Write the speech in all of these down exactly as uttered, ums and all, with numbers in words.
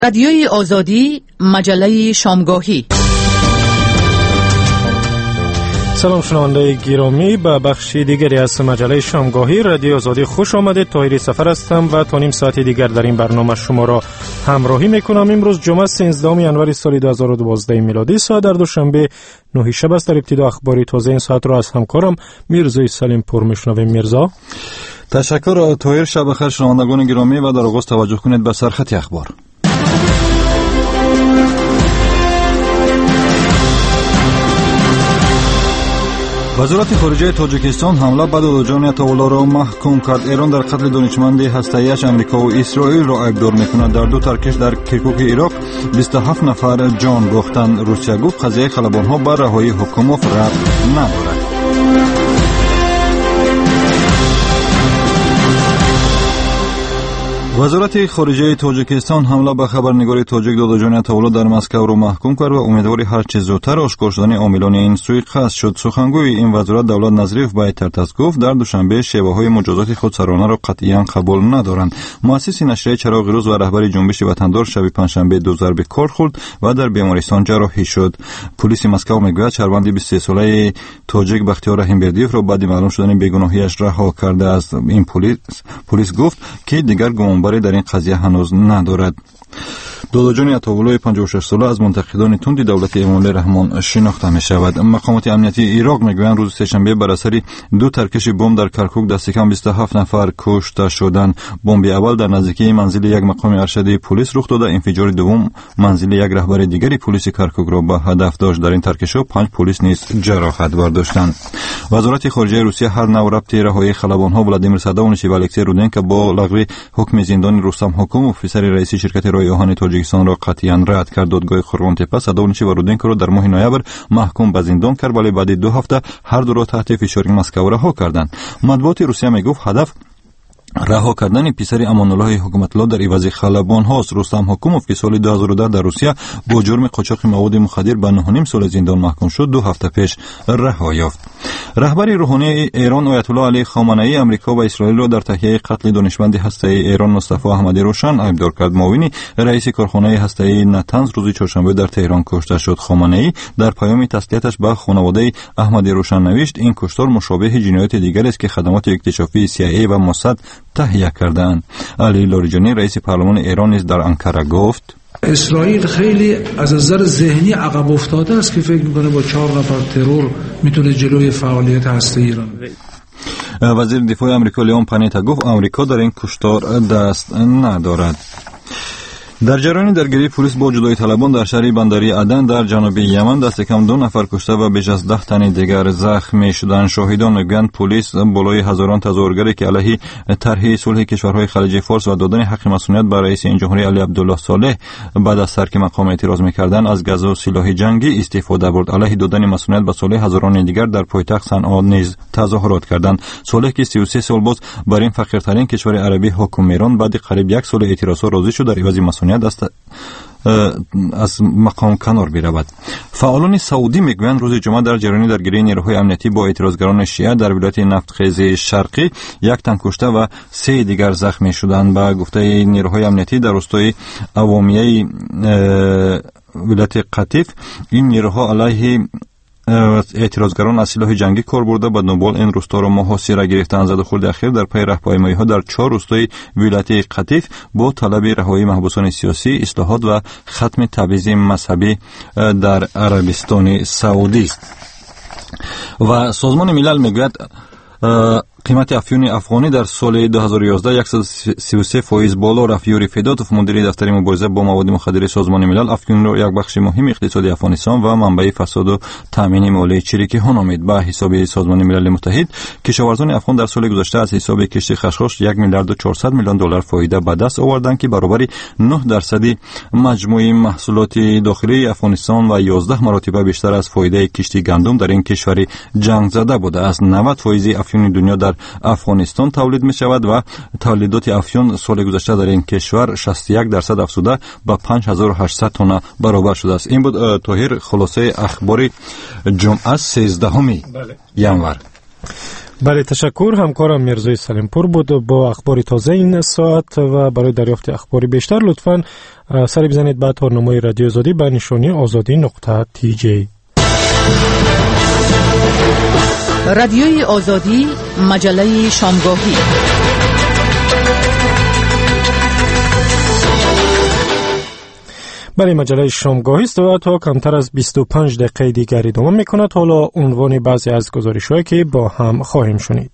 رادیوی آزادی، مجله شامگاهی. سلام شنونده گرامی، به بخش دیگری از مجله شامگاهی رادیو آزادی خوش آمدید. طاهر سفر هستم و تا نیم ساعت دیگر در این برنامه شما را همراهی میکنم. امروز جمعه سیزدهم ینوری سال دو هزار و دوازده میلادی، ساعت در دوشنبه نه شب است. در ابتدا اخباری تازه این ساعت را از همکارم میرزا سلیم پور میشنویم. میرزا. تشکر طاهر. شب بخیر شنوندگان گرامی و در آغاز توجه کنید به سرخط اخبار. وزارت خارجه تاجیکستان حمله به داداجان عطاالله را محکوم کرد. ایران در قتل دانشمند هسته‌ایش امریکا و اسرائیل را عیبدار می‌کند. در دو ترکش در کرکوک عراق بیست و هفت نفر جان باختند. روسیه گفت قضیه خلبان‌ها به رهایی حکومت ربط ندارد. وزارت خارجه تاجیکستان حمله به خبرنگار تاجیک داداجان عطاالله در مسکو را محکوم کرد و امیدوار هر چه زودتر آشکار شدن عاملان این سوء قصد شد. سخنگوی این وزارت دولت نظریف به ترتاس گفت در دوشنبه شیوه‌های مجازات خودسرانه را قطعاً قبول ندارند. مؤسس نشریه چراغ روز و رهبر جنبش وطندار شب پنجشنبه دو ضرب کار خورد و در بیمارستان جراحی شد. پلیس مسکو میگوید شهروند بیست و سه ساله تاجیک بختیار رحیمبردیف را بعد معلوم شدن بیگناهیش رها کرده است. این پلیس پلیس گفت که دیگر گمانبری در این قضیه هنوز ندارد. داداجان عطاالله پنجاه و شش ساله از منتقدان تند دولت امامالله رحمان شناخته می شود. مقامات امنیتی عراق میگویند روز سه‌شنبه بر اثر دو ترکش بمب در کرکوک دست کم بیست و هفت نفر کشته شدند. بمب اول در نزدیکی منزل یک مقام ارشد پلیس رخ داده. انفجار دوم منزل یک رهبر دیگری پلیس کرکوک را به هدف داشت. در این ترکش‌ها پنج پلیس نیز جراحت برداشتند. وزارت خارجه روسیه هر نوع ربط رهایی خلبان‌ها ولادیمیر سادونوف و الکسی رودنکو با لغو حکم زندان رستم حکوم افسر رئیس شرکت رای آهن تاجیکستان را قطعاً رد کرد. دادگاه خرغون تپه سادونوف و رودنکو را در ماه نوامبر محکوم به زندان کرد، ولی بعد دو هفته هر دو را تحت فشار مسکو رها کردند. مطبوعات روسیه میگفت هدف رها کردن پسر امان‌الله حکومت‌الله در عوض خلبان هاست. رستم حکوموف که سال دو هزار و ده در روسیه با جرم قاچاق مواد مخدر به نه و نیم سال زندان محکوم شد، دو هفته پیش رها یافت. رهبر روحانی ایران آیت الله علی خامنه‌ای امریکا و اسرائیل را در تهیه قتل دانشمند هسته‌ای ایران مصطفی احمدی روشن عیبدار کرد. معاون رئیس کارخانه هسته‌ای نتنز روز چهارشنبه در تهران کشته شد. خامنه‌ای در پیام تسلیتش به خانواده احمدی روشن نوشت این کشتار مشابه جنایات دیگر است که خدمات اکتشافی سی آی ای و موساد تهیه کردند. علی لاریجانی رئیس پارلمان ایران نیز در انکره گفت اسرائیل خیلی از نظر ذهنی عقب افتاده است که فکر میکنه با چهار نفر ترور میتونه جلوی فعالیت هسته ایران بگیره. وزیر دفاع آمریکا لیون پانیتا گفت آمریکا در این کشتار دست ندارد. در جریان درگیری پلیس با جدایی طلبان در شهر بندری عدن در جنوب یمن دست کم دو نفر کشته و بیش از ده تن دیگر زخمی شدند. شاهدان میگویند پلیس بالای هزاران تظاهرگری که علیه طرح صلح کشورهای خلیج فارس و دادن حق مسئولیت بر رئیس جمهوری علی عبدالله صالح بعد از ترک مقام اعتراض میکردند از گاز و سلاح جنگی استفاده برد. علیه دادن مسئولیت به صالح هزاران دیگر در پایتخت صنعا نیز تظاهرات کردند. صالح که سی و سه سال باز بر این فقیرترین کشور عربی حکم میراند بعد قریب یک سال اعتراضات راضی شد در عوض مسئولیت است از مقام کنار برود. فعالان سعودی میگویند روز جمعه در جریان درگیری نیروهای امنیتی با اعتراضگران شیعه در ولایت نفتخیز شرقی یک تن کشته و سه دیگر زخمی شدند. به گفته نیروهای امنیتی در روستای عوامیه ولایت قطیف این نیروها علیه اعتراضگران از سلاح جنگی کار برده و دنبال این روستا را محاصره گرفتند. زد و خورد اخیر در پی راهپیمایی ها در چهار روستای ولایت قطیف با طلب رهایی محبوسان سیاسی، اصلاحات و ختم تبعیض مذهبی در عربستان سعودی. و سازمان ملل میگوید قیمت افیون افغانی در سال دو هزار و یازده صد و سی و سه فایز بالا رفت. یوری فیداتوف مدیر دفتر مبارزه با مواد مخدر سازمان ملل افیون را یک بخش مهم اقتصادی افغانستان و منبع فساد و تامین مالی چریکی ها نامید. به حساب سازمان ملل متحد کشاورزان افغان در سال گذشته از حساب کشت خشخاش یک میلیارد و چهارصد میلیون دلار فایده به دست آوردند که برابر نه درصد مجموعی محصولات داخلی افغانستان و یازده مرتبه بیشتر از فایده کشت گندم در این کشور جنگ زده بوده است. نود فایز افیون دنیا در افغانستان تولید می شود و تولیدات افیون سال گذشته در این کشور شصت و یک درصد افزوده به پنج هزار و هشتصد تن برابر شده است. این بود طاهر خلاصه اخبار جمعه سیزدهم ینور. بله، تشکر. همکارم میرزای سلیمپور بود با اخبار تازه این ساعت و برای دریافت اخبار بیشتر لطفاً سری بزنید به تارنمای رادیو آزادی به نشانی آزادی نقطه تی جی. رادیوی آزادی، مجله شامگاهی. برای مجله شامگاهی است و تا کمتر از بیست و پنج دقیقه دیگر ادامه می‌کند. حالا عنوان بعضی از گزارش‌هایی که با هم خواهیم شنید.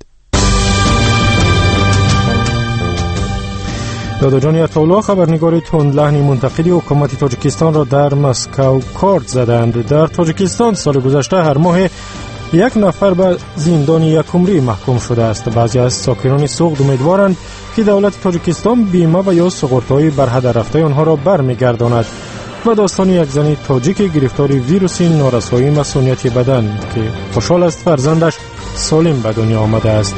داداجان عطاالله، خبرنگار تندلحنی منتقدی حکومت تاجیکستان را در مسکو کارت زدند. در تاجیکستان سال گذشته هر ماه یک نفر به زندان یکمری محکوم شده است. بعضی از ساکنان سوخت امیدوارند که دولت تاجیکستان بیمه و یا سقوط‌های بر هدر رفته آنها را برمیگرداند. و داستان یک زن تاجیک گرفتار ویروس نارسایی مسئولیت بدن که خوشحال است فرزندش سالم به دنیا آمده است.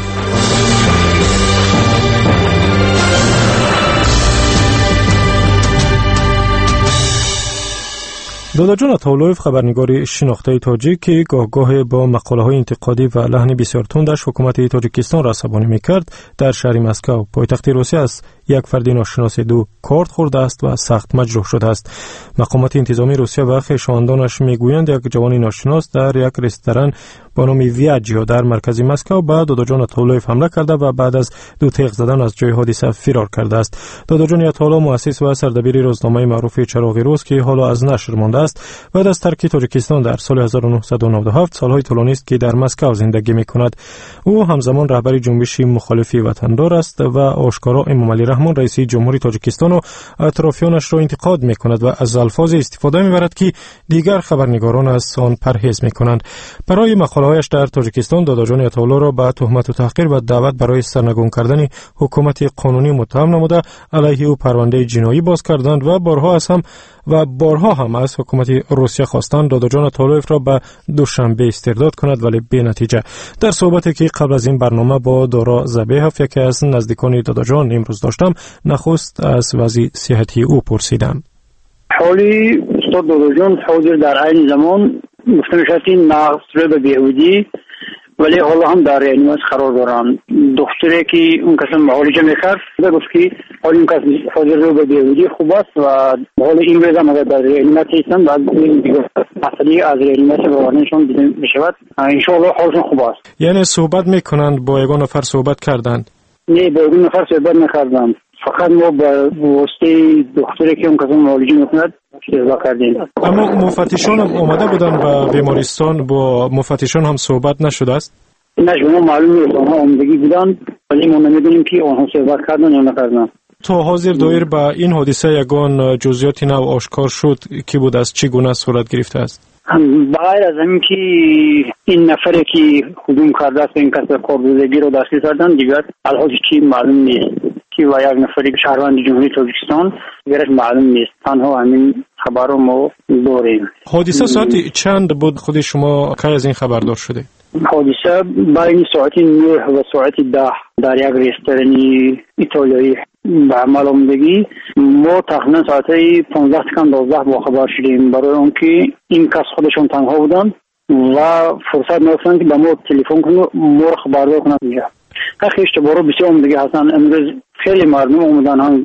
داداجان عطاالله، خبرنگار شناخته تاجیک که گاه گاه با مقاله‌های انتقادی و لحن بسیار تندش حکومت تاجیکستان را عصبانی می‌کرد، در شهر مسکو پایتخت روسیه از یک فرد ناشناس دو کارت خورده است و سخت مجروح شده است. مقامات انتظامی روسیه و خویشاوندانش میگویند یک جوان ناشناس در یک رستوران با نام ویاجیو در مرکز مسکو به داداجان عطاالله حمله کرده و بعد از دو تیغ زدن از جای حادثه فرار کرده است. داداجان عطاالله مؤسس و سردبیر روزنامه معروف چراغ روز که حالا از نشر مانده است، بعد از ترک تاجیکستان در سال هزار و نهصد و نود و هفت سالهای طولانی است که در مسکو زندگی می‌کند. او همزمان رهبر جنبش مخالفی وطندار است و آشکارا امام علی رحمان رئیس جمهوری تاجیکستان و اطرافیانش را انتقاد می‌کند و از الفاظ استفاده می‌برد که دیگر خبرنگاران از آن پرهیز می‌کنند. برای مقاله‌هایش در تاجیکستان داداجان عطاالله را به تهمت و تحقیر و دعوت برای سرنگون کردن حکومت قانونی متهم نموده علیه او پرونده جنایی باز کردند و بارها از هم و بارها هم از حکومت روسیه خواستند داداجان عطاالله را به دوشنبه استرداد کند، ولی بی نتیجه. در صحبتی که قبل از این برنامه با دارا زبیحف یکی از نزدیکان داداجان امروز داشتم، نخست از وضع صحتی او پرسیدم. حالی استاد داداجان حاضر در عین زمان گفته میشد نقص به بیهودی، ولی حالا هم در ریانیماسیون قرار دارند. دکتری که اون کس معالجه میکرد گفت که حالا اون کس حاضر رو به بیهودی خوب است و حالا این روز هم اگر در ریانیماسیون هستند بعد دیگه مسئله از ریانیماسیون بردنشون بشود، انشاءالله حالشون خوب است. یعنی صحبت میکنند، با یگان نفر صحبت کردند؟ نه، با یگان نفر صحبت نکردند، فقط ما با واسطه دکتری که اون کس معالجه میکند اشتباه کردیم. اما مفتشان هم آمده بودن به بیمارستان، با مفتشان هم صحبت نشده است؟ نه، شما معلوم نیست آنها آمدگی بودن ولی ما نمیدونیم که آنها صحبت کردن یا نکردن. تا حاضر دایر به این حادثه یگان جزئیات نو آشکار شد که بود از چگونه صورت گرفته است؟ بغیر از همین که این نفری که هجوم کرده است این کس کاربردگی رو دستگیر کردن دیگر الحاج کی معلوم نیست که و یک نفری شهروند جمهوری تاجیکستان دیگرش معلوم نیست. تنها همین خبر رو ما داریم. حادثه ساعت چند بود خود شما که از این خبردار شده؟ حادثه بین ساعت نه و ساعت ده در یک رستوران ایتالیایی به عمل آمدگی. ما تقریبا ساعت پانزده کم دوازده با خبر شدیم، برای اون که این کس خودشون تنها بودن و فرصت نرفتن که به ما تلفن کنن ما رو خبردار کنن. اینجا حقی اشتباه بسیار آمدگی هستن. امروز خیلی مردم آمدن هم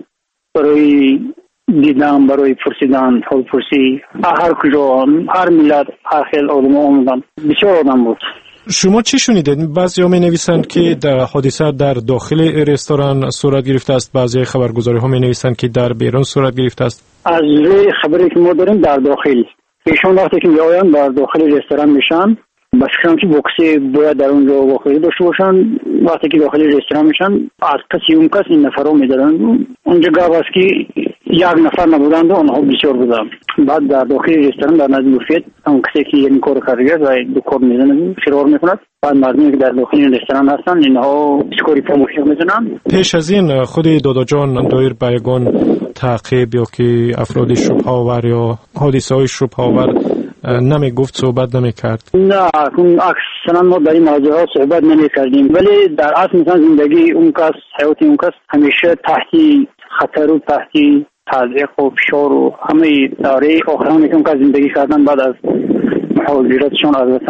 برای دیدن، برای پرسیدن، حال پرسی، هر کجا، هر ملت، هر خیل آدم آمدن. بسیار آدم بود. شما چی شنیدید؟ بعضی ها می نویسند که در حادثه در داخل رستوران صورت گرفته است، بعضی خبرگزاری ها می نویسند که در بیرون صورت گرفته است. از روی خبری که ما داریم در داخل، ایشون وقتی که می آیند در داخل رستوران میشن، بس فکرم که بوکسی باید در اونجا واقعی داشته باشن. وقتی که داخل رستوران میشن از کسی اون کس این نفر رو میدارن. اونجا گفت است که یک نفر نبودند و آنها بسیار بودند. بعد در داخل رستوران در نزد بوفت اون کسی که این کار کرده و دو کار میزنه فرار میکند. بعد مردمی که در داخل رستوران هستن اینها اسکوری پاموشی میزنن. پیش از این خود داداجان دایر به یگان تعقیب یا که افراد شبهه آور یا حادثه های شبهه آور نمی گفت، صحبت نمی کرد؟ نه، اکثرا ما در این موضوع ها صحبت نمی کردیم، ولی در اصل مثلا زندگی اون کس، حیات اون کس همیشه تحتی خطر و تحتی تضییق و فشار و همه دوره آخرانی که اون کس زندگی کردن بعد از مهاجرتشون از وطن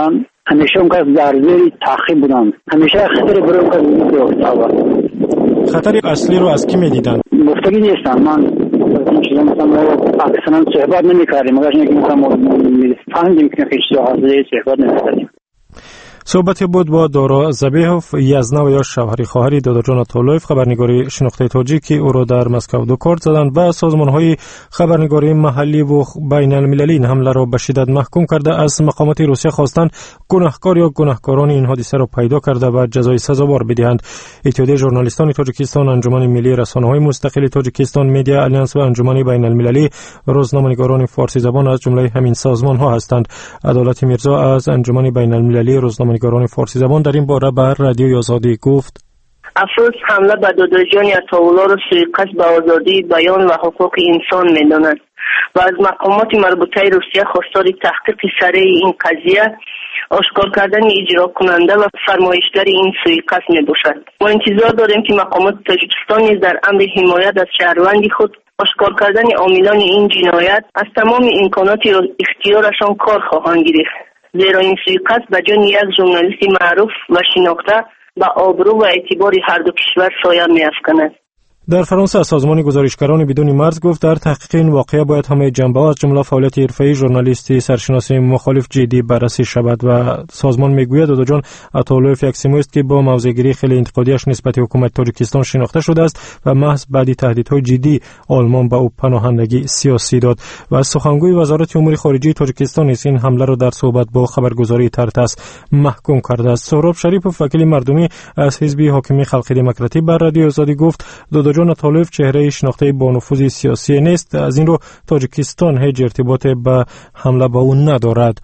همیشه اون کس در زیر تعقیب بودن، همیشه خطر برای اون کس وجود خطر اصلی رو از کی میدیدن؟ گفتگی نیستم. من این چیزا مثلا ما اکثرا صحبت نمی‌کردیم، مگر اینکه مثلا ما فهمیدیم که هیچ چیز حاصله صحبت نمی‌کردیم. صحبتی بود با دارا زبیهوف یزنا و یا شوهری خواهری داداجان آتاولویف، خبرنگاری شناخته تاجیک که او را در مسکو دو کارت زدند و سازمان‌های خبرنگاری محلی و بین المللی این حمله را به شدت محکوم کرده از مقامات روسیه خواستند گناهکار یا گناهکاران این حادثه را پیدا کرده و جزای سزاوار بدهند. اتحادیه ژورنالیستان تاجیکستان، انجمن ملی رسانه‌های مستقل تاجیکستان، میدیا آلیانس و انجمن بین المللی روزنامه‌نگاران فارسی زبان از جمله همین سازمان‌ها هستند. عدالت میرزا از انجمن بین المللی روزنامه نگاران فارسی زبان در این باره بر رادیوی آزادی گفت: افسوس حمله به داداجان عطاالله را سوءقصد به آزادی بیان و حقوق انسان می‌داند و از مقامات مربوطه روسیه خواستار تحقیق سریع این قضیه، آشکار کردن اجرا کننده و فرمایشگر این سوءقصد میباشد. ما انتظار داریم که مقامات تاجیکستان نیز در امر حمایت از شهروند خود آشکار کردن عاملان این جنایت از تمام امکانات اختیارشان کار خواهند گرفت، زیرا این سوءقصد به جان یک ژورنالیست معروف و شناخته به آبرو و اعتبار هر دو کشور سایه می‌افکند. در فرانسه سازمان گزارشگران بدون مرز گفت در تحقیق این واقعه باید همه جنبه‌ها از جمله فعالیت حرفه‌ای ژورنالیستی سرشناسی مخالف جدی بررسی شود و سازمان میگوید داداجان عطاالله یک سیمو است که با موضع‌گیری خیلی انتقادیش نسبت حکومت تاجیکستان شناخته شده است و محض بعد تهدیدهای جدی آلمان به او پناهندگی سیاسی داد و سخنگوی وزارت امور خارجه تاجیکستان نیز این حمله را در صحبت با خبرگزاری ترتاس محکوم کرده است. سهراب شریف وکیل مردمی از حزب حاکمی خلق دموکراتی بر رادیو آزادی گفت داداجان عطاالله چهره شناخته با نفوذ سیاسی نیست، از این رو تاجیکستان هیچ ارتباط به حمله به او ندارد.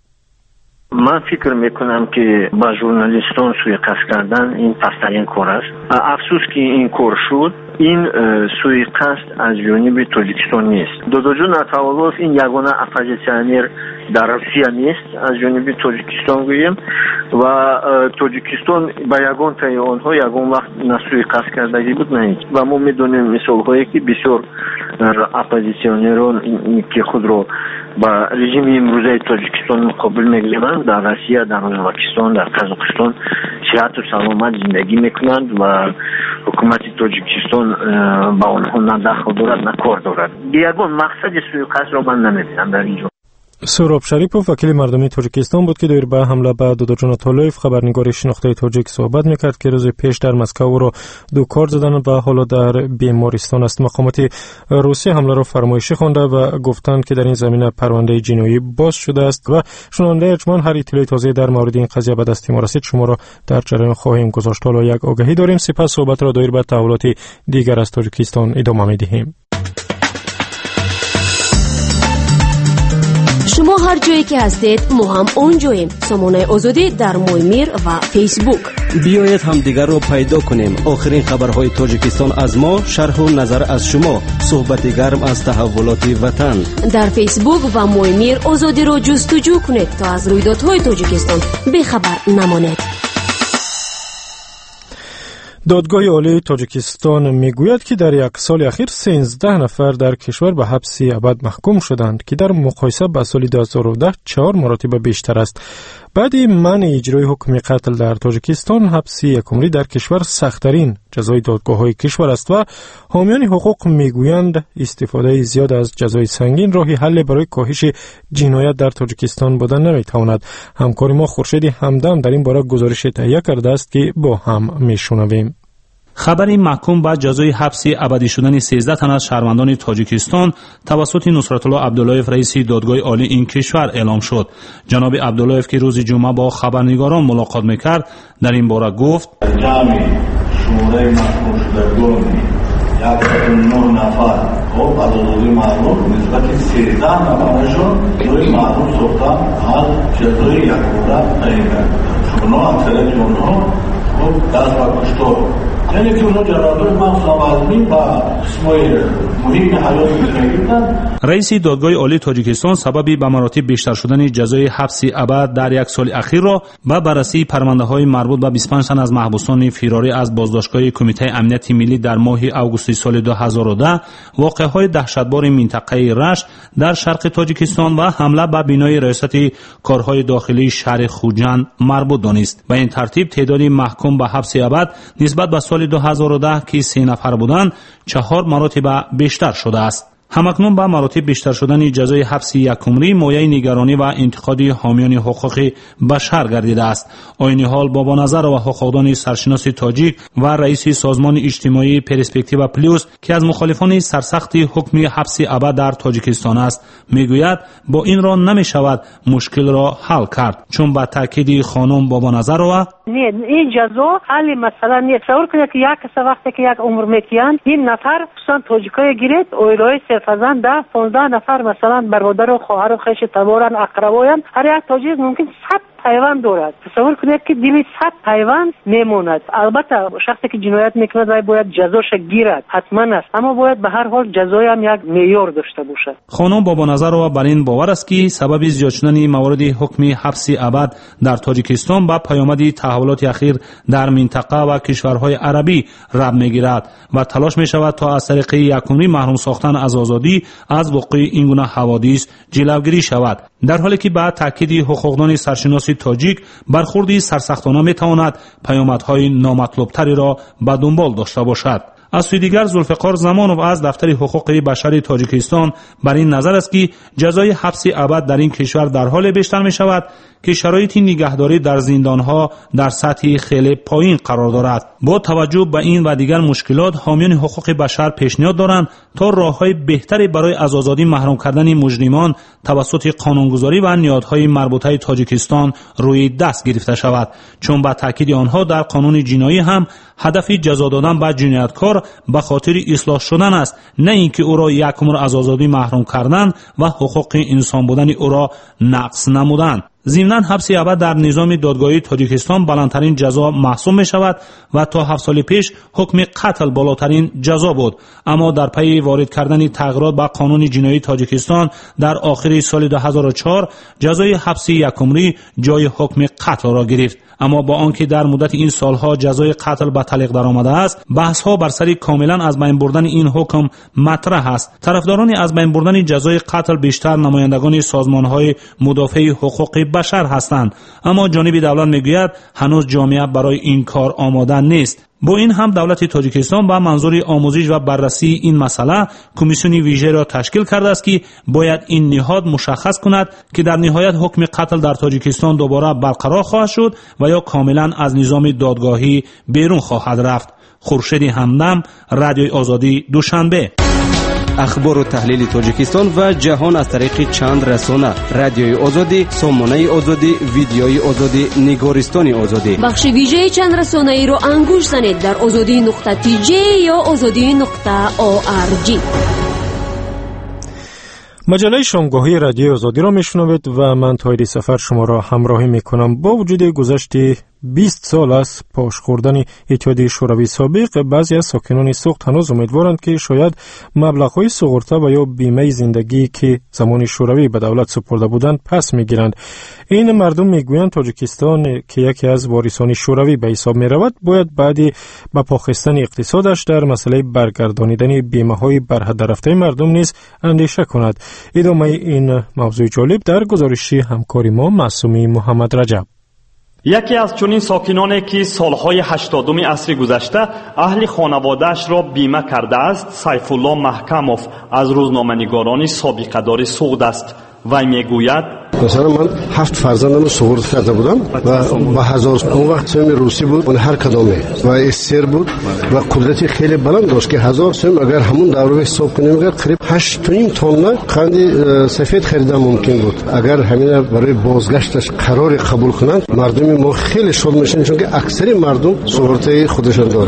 من فکر میکنم که با ژورنالیستان سوءقصد کردن این پسترین کار است. افسوس که این کار شد. این سوءقصد از جانب تاجیکستان نیست. داداجان عطاالله این یگانه اپوزیسیونر در روسیه نیست از جانب تاجیکستان گوییم و تاجیکستان با یگان تای آنها یگان وقت سوءقصد کردگی بود نه و ما میدونیم مثال هایی که بسیار اپوزیسیونران که خود را با رژیم امروزه تاجیکستان مقابل میگیرند در روسیه، در ازبکستان، در قزاقستان صحت و سلامت زندگی میکنند و حکومت تاجیکستان با آنها نه دخل دارد نه کار دارد. یگان مقصد سوءقصد را من نمیبینم در اینجا. سهراب شریف وکیل مردمی تاجیکستان بود که دیر به حمله به داداجان عطاالله خبرنگار شناخته تاجیک صحبت میکرد که روز پیش در مسکو را دو کار زدند و حالا در بیمارستان است. مقامات روسیه حمله را فرمایشی خوانده و گفتند که در این زمینه پرونده جنایی باز شده است و شنونده ارجمند هر اطلاع تازه در مورد این قضیه به دست ما رسید شما را در جریان خواهیم گذاشت. حالا یک آگهی داریم، سپس صحبت را دایر به تحولات دیگر از تاجیکستان ادامه میدهیم. شما هر جایی که هستید ما هم اونجاییم. سامانه آزادی در مویمیر و فیسبوک. بیایید هم دیگر رو پیدا کنیم. آخرین خبرهای تاجیکستان از ما، شرح و نظر از شما، صحبت گرم از تحولات وطن. در فیسبوک و مویمیر آزادی رو جستجو کنید تا از رویدادهای تاجیکستان بیخبر نمانید. دادگاه عالی تاجیکستان میگوید که در یک سال اخیر سیزده نفر در کشور به حبس ابد محکوم شدند که در مقایسه با سال دو هزار و ده چهار مرتبه بیشتر است. بعد منع اجرای حکم قتل در تاجیکستان، حبس یک عمری در کشور سخت‌ترین جزای دادگاه‌های کشور است و حامیان حقوق میگویند استفاده زیاد از جزای سنگین راهی حل برای کاهش جنایت در تاجیکستان بودن نمیتواند. همکار ما خورشید همدم در این باره گزارش تهیه کرده است که با هم میشنویم. خبر محکوم به جزای حبس ابدی شدن سیزده تن از شهروندان تاجیکستان توسط نصرت الله عبداللهیف رئیس دادگاه عالی این کشور اعلام شد. جناب عبداللهیف که روز جمعه با خبرنگاران ملاقات میکرد در این باره گفت جمع شورای محکوم شدگان صد و نه نفر خب از آزادی محروم نسبت سیزده نفرشون جزای محروم ساختن از جزای یک عمر تعیین کردند. شما اکثریت اونها خب دست به کشتار یعنی که اونا جرادون مغز نمازمی با قسمای مهم حیات می‌گیرن. رئیس دادگاه عالی تاجیکستان سببی به مراتب بیشتر شدن جزای حبس ابد در یک سال اخیر را با بررسی پرونده‌های مربوط به بیست و پنج تن از محبوسان فراری از بازداشتگاه کمیته امنیت ملی در ماه آگوست سال دو هزار و ده، واقعه‌های دهشتبار منطقه رشت در شرق تاجیکستان و حمله به بنای ریاست کارهای داخلی شهر خوجند مربوط دانست. به این ترتیب تعداد محکوم به حبس ابد نسبت به سال دو هزار و ده که سه نفر بودند چهار مراتب بیشتر شده است. همکنون با مراتب بیشتر شدن جزای حبس یک عمری مایه نگرانی و انتقاد حامیان حقوق بشر گردیده است. عین حال بابا نظر و حقوقدان سرشناس تاجیک و رئیس سازمان اجتماعی پرسپکتیو پلیوس که از مخالفان سرسخت حکم حبس ابد در تاجیکستان است میگوید با این را نمی شود مشکل را حل کرد، چون با تاکید خانم بابا نظر و این جزا حل مثلا نیست. تصور کنید که یک کس وقتی که یک عمر میکیان این نفر مثلا تاجیکای گیرید اویلای صرفزن ده پانزده نفر مثلا برادر و خواهر و خیش تبارن اقربایان هر یک تاجیک ممکن صد پیوند دارد. تصور کنید که دیمی صد پیوند میموند. البته شخصی که جنایت میکنه باید جزاش گیرد حتما است، اما باید به هر حال جزای هم یک معیار داشته باشد. خانم بابا نظر و بر این باور است که سبب زیاد شدن موارد حکم حبس ابد در تاجیکستان با پیامد تحولات اخیر در منطقه و کشورهای عربی رب میگیرد و تلاش می شود تا از طریق یکمری محروم ساختن از آزادی از وقوع این گونه حوادث جلوگیری شود، در حالی که با تاکید حقوقدان سرشناس تاجیک برخوردی سرسختانه می تواند پیامدهای نامطلوبتری را به دنبال داشته باشد. از سوی دیگر ذوالفقار زمانوف از دفتر حقوق بشر تاجیکستان بر این نظر است که جزای حبس ابد در این کشور در حال بیشتر می شود که شرایط نگهداری در زندانها در سطح خیلی پایین قرار دارد. با توجه به این و دیگر مشکلات حامیان حقوق بشر پیشنهاد دارند تا راههای بهتری برای از آزادی محروم کردن مجرمان توسط قانونگذاری و نهادهای مربوطه تاجیکستان روی دست گرفته شود، چون با تاکید آنها در قانون جنایی هم هدف جزا دادن به جنایتکار به خاطر اصلاح شدن است، نه اینکه او را یک عمر از آزادی محروم کردن و حقوق انسان بودن او را نقض نمودن. ضمناً حبس ابد در نظام دادگاهی تاجیکستان بلندترین جزا محسوب می شود و تا هفت سال پیش حکم قتل بالاترین جزا بود، اما در پی وارد کردن تغییرات به قانون جنایی تاجیکستان در آخر سال دو هزار و چهار جزای حبس یک عمری جای حکم قتل را گرفت. اما با آنکه در مدت این سالها جزای قتل به تعلیق درآمده است، بحث‌ها بر سر کاملا از بین بردن این حکم مطرح است. طرفداران از بین بردن جزای قتل بیشتر نمایندگان سازمان‌های مدافع حقوق بشر هستند، اما جانب دولت میگوید هنوز جامعه برای این کار آماده نیست. با این هم دولت تاجیکستان با منظور آموزش و بررسی این مسئله کمیسیون ویژه را تشکیل کرده است که باید این نهاد مشخص کند که در نهایت حکم قتل در تاجیکستان دوباره برقرار خواهد شد و یا کاملا از نظام دادگاهی بیرون خواهد رفت. خورشید همدم، رادیوی آزادی، دوشنبه. اخبار و تحلیل تاجیکستان و جهان از طریق چند رسانه: رادیوی آزادی، سامانه آزادی، ویدیوی آزادی، نگارستان آزادی. بخش ویژه چند رسانه ای رو انگوش زنید در آزادی نقطه تی جی یا آزادی نقطه او آر جی. مجله شامگاهی رادیو آزادی را میشنوید و من طاهری سفر شما را همراهی میکنم. با وجود گذشت بیست سال از پاش خوردن اتحادیه شوروی سابق، بعضی از ساکنان سوخت هنوز امیدوارند که شاید مبلغ‌های سوغورته و یا بیمه زندگی که زمان شوروی به دولت سپرده بودند پس میگیرند. این مردم میگویند تاجیکستان که یکی از وارثان شوروی به حساب میرود باید بعدی به پاخستن اقتصادش در مسئله برگردانیدن بیمه‌های برحد رفته مردم نیز اندیشه کند. ادامه این موضوع جالب در گزارشی همکاری ما معصومی محمد رجب. یکی از چنین ساکنانی که سالهای هشتادم عصر گذشته اهل خانواده‌اش را بیمه کرده است، سیف الله محکموف از روزنامه‌نگاران سابقه دار سوخت است. وی میگوید مثلا من هفت فرزندم رو سوغورت کرده بودم و با هزار اون وقت سوم روسی بود اون هر کدامه و استر بود و قدرتی خیلی بلند داشت که هزار سوم اگر همون دوره حساب کنیم اگر قریب هشت و نیم تن قند سفید خریدن ممکن بود. اگر همین برای بازگشتش قرار قبول کنند مردم ما خیلی شاد میشن، چون که اکثر مردم سوغورت خودشون دارن.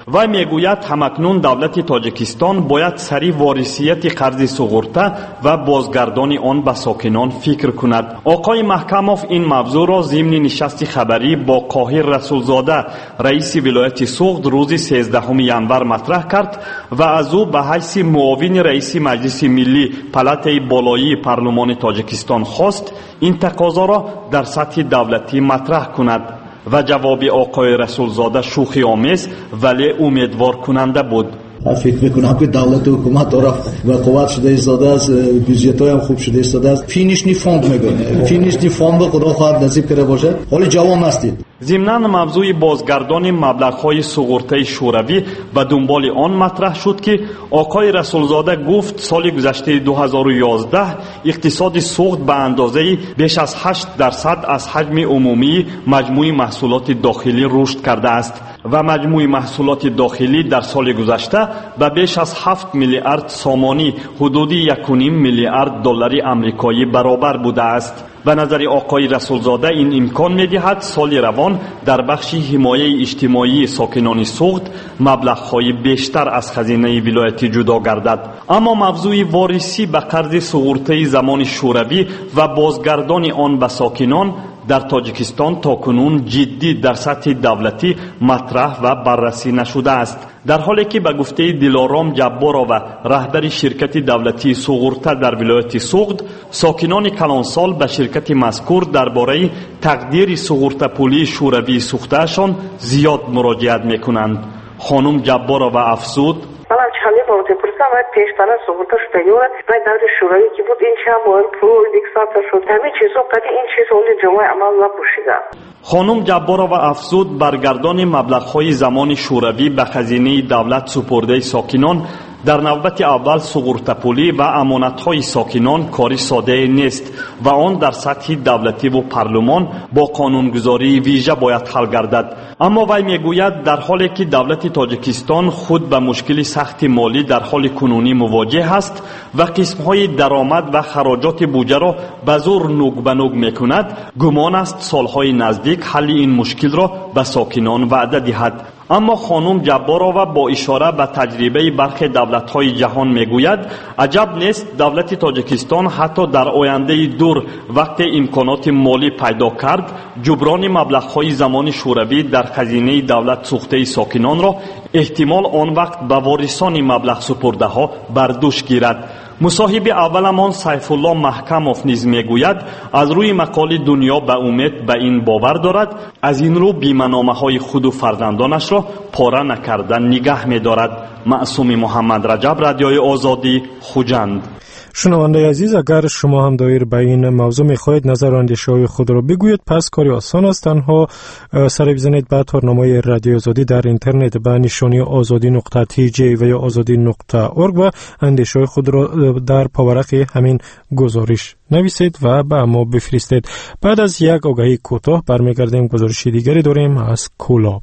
وی میگوید همکنون دولت تاجیکستان باید سری وارثیت قرض سوغورته و بازگردانی آن به ساکنان فکر کند. آقای محکموف این موضوع را ضمن نشست خبری با قاهر رسولزاده رئیس ولایت سوغد روز سیزدهم ژانویه مطرح کرد و از او به حیث معاون رئیس مجلس ملی پلات بالایی پارلمان تاجیکستان خواست این تقاضا را در سطح دولتی مطرح کند و جواب آقای رسولزاده شوخی آمیز ولی امیدوار کننده بود. فکر میکنم که دولت و حکومت داره و قوت شده ایستاده است، بودجه‌های هم خوب شده ایستاده است. فینیشنی فاند میگه فینیشنی فاند خدا خواهد نصیب کرده باشه. حالا جوان هستید. ضمناً موضوع بازگردانی مبلغ‌های سوغورته شوروی و دنبال آن مطرح شد که آقای رسولزاده گفت سال گذشته دو هزار و یازده اقتصاد سوغد به اندازه بیش از هشت درصد از حجم عمومی مجموع محصولات داخلی رشد کرده است و مجموع محصولات داخلی در سال گذشته به بیش از هفت میلیارد سامانی حدود یک و نیم میلیارد دلار آمریکایی برابر بوده است. به نظر آقای رسولزاده این امکان می‌دهد سال روان در بخش حمایه اجتماعی ساکنان سوغد مبلغ‌های بیشتر از خزینه ولایت جدا گردد. اما موضوع وارسی به قرض سوغورته زمان شوروی و بازگردان آن به ساکنان در تاجیکستان تاکنون جدی در سطح دولتی مطرح و بررسی نشده است، در حالی که به گفته دلارام جبارا و رهبر شرکت دولتی سوغورته در ولایت سوغد ساکنان کلانسال به شرکت مذکور درباره تقدیر سوغورته پولی شوروی سوختهشان زیاد مراجعت میکنند. خانم جبارا و افزود چندین بار پرسیدم و پیشتر سوغورته شده و و دور شوروی که بود این چند بار پول دیکسات شد همه چیزا قدی این چیزا اون جمعه عمل نپوشیده. خانم جبارا و افزود برگردان مبلغ‌های زمان شوروی به خزینه دولت سپرده ساکنان در نوبت اول سوغورته پولی و امانت‌های ساکنان کاری ساده نیست و آن در سطح دولتی و پارلمان با قانونگذاری ویژه باید حل گردد. اما وی میگوید در حالی که دولت تاجیکستان خود به مشکل سخت مالی در حال کنونی مواجه است و قسم‌های درآمد و خراجات بودجه را به زور نوک به نوک می‌کند، گمان است سال‌های نزدیک حل این مشکل را به ساکنان وعده دهد. اما خانم جبارا و با اشاره به تجربه برخی دولت‌های جهان میگوید عجب نیست دولت تاجیکستان حتی در آینده دور وقت امکانات مالی پیدا کرد جبران مبلغ‌های زمان شوروی در خزینه دولت سوخته ساکنان را احتمال آن وقت به وارثان مبلغ سپرده ها بر دوش گیرد. مصاحب اولمان سیف الله محکموف نیز میگوید از روی مقال دنیا به امید به این باور دارد از این رو بیمنامه های خود و فرزندانش را پاره نکردن نگه می‌دارد. معصوم محمد رجب، رادیوی آزادی، خوجند. شنونده عزیز، اگر شما هم دایر به این موضوع می‌خواهید نظر و اندیشه‌های خود را بگویید پس کاری آسان است، تنها سر بزنید به تارنامه رادیو آزادی در اینترنت به نشانی آزادی نقطه تی جی و یا آزادی نقطه اورگ و اندیشه‌های خود را در پاورق همین گزارش نویسید و به ما بفرستید. بعد از یک آگهی کوتاه برمیگردیم. گزارش دیگری داریم از کولاب.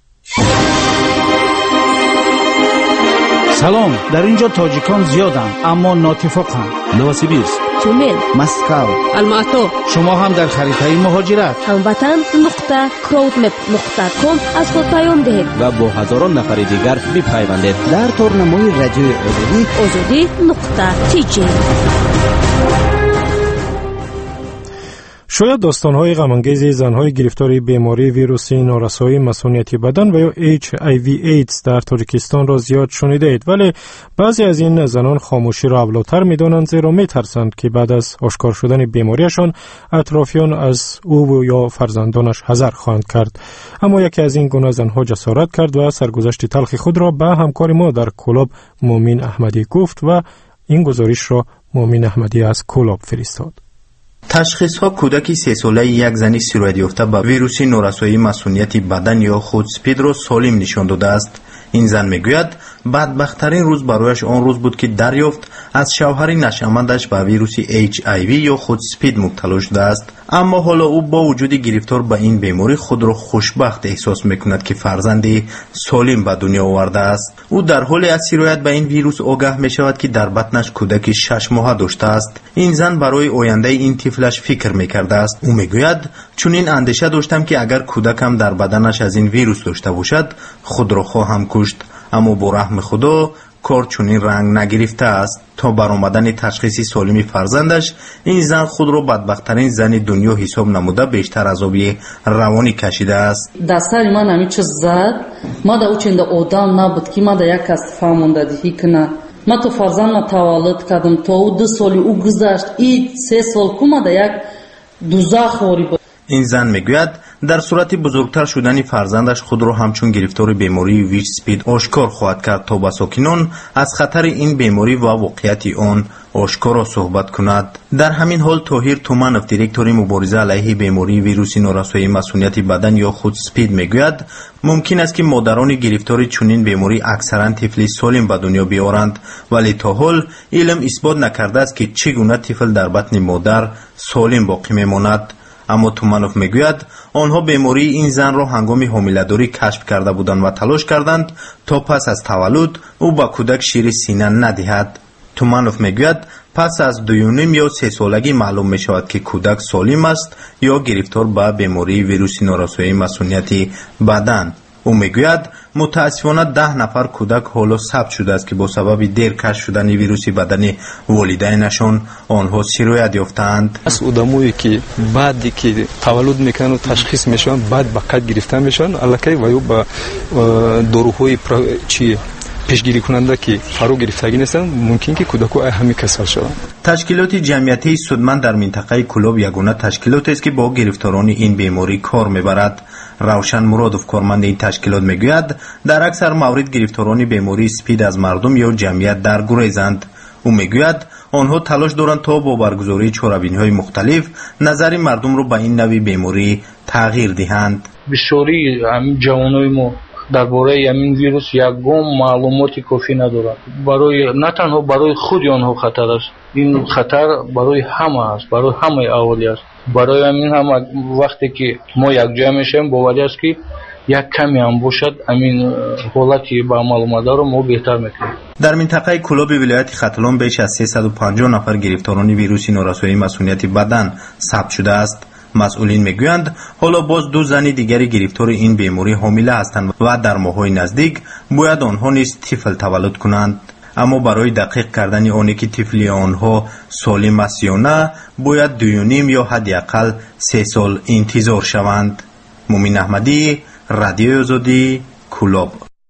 سلام، در اینجا تاجیکان زیادند اما ناتفاقند. نوسیبیرسک، تومن، مسکو، الماتو. شما هم در خریدهای مهاجرت هموطن نقطه کراودمپ نقطه کام از خود پیام دهید و با هزاران نفر دیگر بپیوندید در تارنمای رادیوی آزادی آزادی نقطه تی جی. شاید داستان‌های غم‌انگیز زن‌های گرفتار بیماری ویروسی نارسایی مسئولیتی بدن و یا اچ آی وی ایدز در تاجیکستان را زیاد شنیدید، ولی بعضی از این زنان خاموشی را اولاتر می‌دانند زیرا می‌ترسند که بعد از آشکار شدن بیماریشان اطرافیان از او و یا فرزندانش حذر خواهند کرد. اما یکی از این گونه زن‌ها جسارت کرد و سرگذشت تلخ خود را به همکار ما در کولاب مومین احمدی گفت و این گزارش را مومین احمدی از کولاب فرستاد. تشخیص ها کودکی سه ساله یک زنی سیروید یافته با ویروس نورسایی مسئولیت بدن یا خودسپید را سالم نشان داده است. این زن میگوید بدبختترین روز برایش آن روز بود که دریافت از شوهر نشامندش به ویروس اچ آی وی یا خودسپید مبتلا شده است. اما حالا او با وجود گرفتار به این بیماری خود را خوشبخت احساس میکند که فرزندی سالم به دنیا آورده است. او در حال از سیرایت به این ویروس آگاه میشود که در بطنش کودکی شش ماهه داشته است. این زن برای آینده این طفلش فکر میکرده است. او میگوید چنین اندیشه داشتم که اگر کودکم در بدنش از این ویروس داشته باشد خود را خواهم کشت، اما با رحم خدا کار چنین رنگ نگرفته است. تا برآمدن تشخیص سالم فرزندش این زن خود را بدبختترین زن دنیا حساب نموده بیشتر عذاب روانی کشیده است. دستاری من همی چه زد ما دا اوچنده آدم نبود که ما دا یک از فهمونده دیگه کنه. ما تو فرزند تولد کردم تا او دو سالی او گذشت این سه سال که ما دا یک دوزخ واری بود. این زن میگوید در صورت بزرگتر شدن فرزندش خود را همچون گرفتار بیماری ویچ سپید آشکار خواهد کرد تا با ساکنان از خطر این بیماری و واقعیت آن آشکار صحبت کند. در همین حال طاهر تومنوف دیرکتور مبارزه علیه بیماری ویروس نارسایی مسئولیت بدن یا خود سپید میگوید ممکن است که مادران گرفتار چنین بیماری اکثرا طفلی سالم به دنیا بیارند، ولی تا حال علم اثبات نکرده است که چگونه طفل در بطن مادر سالم باقی میماند. اما تومنوف میگوید آنها بیماری این زن را هنگام حامله‌داری کشف کرده بودند و تلاش کردند تا پس از تولد او با کودک شیر سینه ندهد. تومنوف میگوید پس از دویونیم یا سه سالگی معلوم می شود که کودک سالم است یا گرفتار به بیماری ویروس نارسایی مسئولیت بدن. او میگوید متاسفانه ده نفر کودک حالا ثبت شده است که با سبب دیر کشف شدن ویروس بدن والدینشان آنها سرایت یافتند. از آدمایی که بعدی که تولد میکنن و تشخیص میشن بعد به قید گرفته میشن الکی و یا با داروهای چی پیشگیری کننده که فرو گرفتگی نیستن ممکن که کودک‌ها همین کسل شوند. تشکیلات جمعیتی سودمند در منطقه کلوب یگانه تشکیلاتی است که با گرفتاران این بیماری کار میبرد. روشن مرادوف کارمند این تشکیلات میگوید در اکثر موارد گرفتاران بیماری سپید از مردم یا جمعیت در گریزند. او میگوید آنها تلاش دارند تا با برگزاری چاره‌بینی‌های مختلف نظر مردم را به این نوع بیماری تغییر دهند. بسیاری همین جوانای ما درباره همین ویروس یکم معلوماتی کافی ندارند. برای نه تنها برای خود آنها خطر است، این خطر برای همه است، برای همه اهالی است. برای همین هم وقتی که ما یک جای میشیم باوری است که یک کمی هم باشد همین حالتی با معلومات رو ما بهتر میکنیم. در منطقه کلوب ولایت ختلان بیش از سیصد و پنجاه نفر گرفتاران ویروس نارسایی مسئولیت بدن ثبت شده است. مسئولین میگویند حالا باز دو زن دیگری گرفتار این بیماری حامله هستند و در ماه‌های نزدیک باید آنها نیز طفل تولد کنند. اما برای دقیق کردن آنی که طفلی آنها سالم است یا نه باید دویونیم یا حداقل سه سال انتظار شوند. مومین احمدی، رادیو آزادی، کلوب.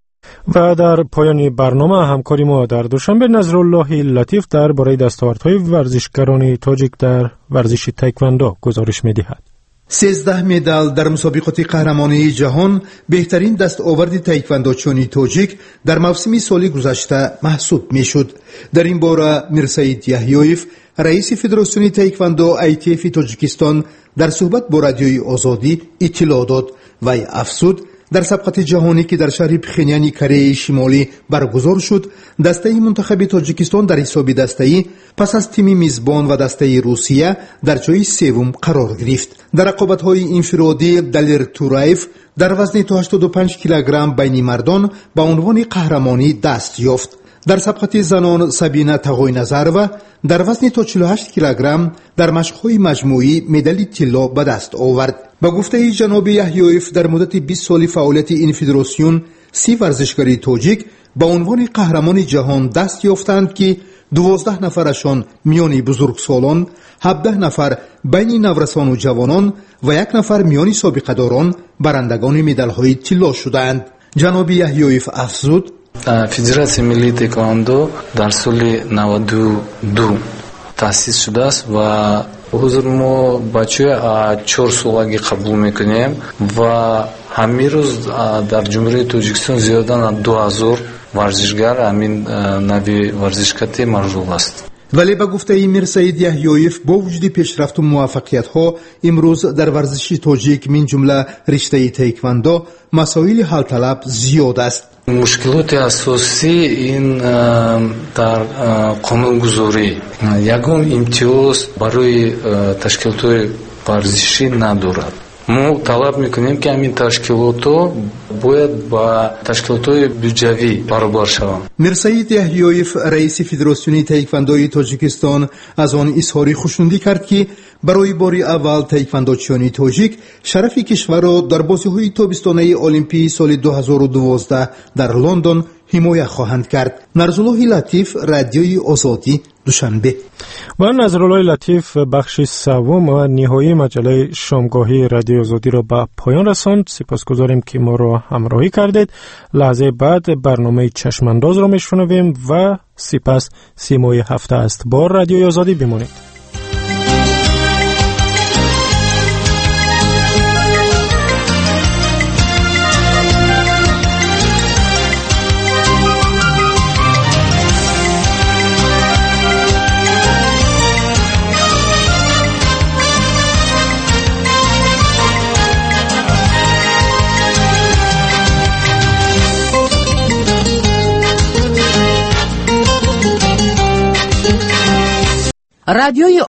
و در پایان برنامه همکاری ما در دوشنبه نظرالله لطیف درباره دستاوردهای ورزشکاران تاجیک در ورزش تایکواندو گزارش می‌دهد. سیزده مدال در مسابقات قهرمانی جهان بهترین دستاورد تایکواندوچیان تاجیک در موسم سال گذشته محسوب میشد. در این باره میرسعید یحیویف رئیس فدراسیون تایکواندو آی تی اف تاجیکستان در صحبت با رادیوی آزادی اطلاع داد و افزود در سبقت جهانی که در شهر پخینیان کره شمالی برگزار شد دسته منتخب تاجیکستان در حساب دسته‌ای پس از تیم میزبان و دسته روسیه در جای سوم قرار گرفت. در رقابت‌های انفرادی دلیر تورایف در وزن تا هشتاد و پنج کیلوگرم بین مردان به عنوان قهرمانی دست یافت. در سبقت زنان سابینا تاغوینظرова در وزن تا چهل و هشت کیلوگرم در مشق‌های مجموعی مدال طلا به دست آورد. با گفته جناب یحیویف در مدت بیست سال فعالیت این فدراسیون سی ورزشکار تاجیک به عنوان قهرمان جهان دست یافتند که دوازده نفرشان میان بزرگسالان، هفده نفر بین نورسان و جوانان و یک نفر میان سابقه‌داران برندگان مدال‌های طلا شدند. جناب یحیویف افزود فدراسیون ملی تایکواندو در سال نود و دو تأسیس شده است و حضور ما بچه چهار سالگی قبول میکنیم و همین روز در جمهوری تاجیکستان زیاده دو هزار ورزشگر همین نوی ورزشکده مشغول است. ولی به گفته میرسعید یحیویف با وجود پیشرفت و موفقیت ها امروز در ورزش تاجیک من جمله رشته تایکواندو مسائل حل طلب زیاد است. مشکلات اساسی این در قانونگذاری یگان امتیاز برای تشکیلات ورزشی ندارد. ما طلب میکنیم که همین تشکیلات باید با تشکیلات بودجوی برابر شوند. میرسعید یحیویف رئیس فدراسیون تایکواندوی تاجیکستان از آن اظهار خوشنودی کرد که برای باری اول تایکواندوچیانی تاجیک شرف کشور را در بازی‌های تابستانه المپی سال دو هزار و دوازده در لندن حمایت خواهند کرد. نظرالله لطیف، رادیوی آزادی، دوشنبه. و نظرالله لطیف بخش سوم و نهایی مجله شامگاهی رادیو آزادی را به پایان رساند. سپاسگزاریم که ما را همراهی کردید. لحظه بعد برنامه چشمانداز را میشنویم و سپس سیمای هفته است. با رادیو آزادی بمانید. رادیوی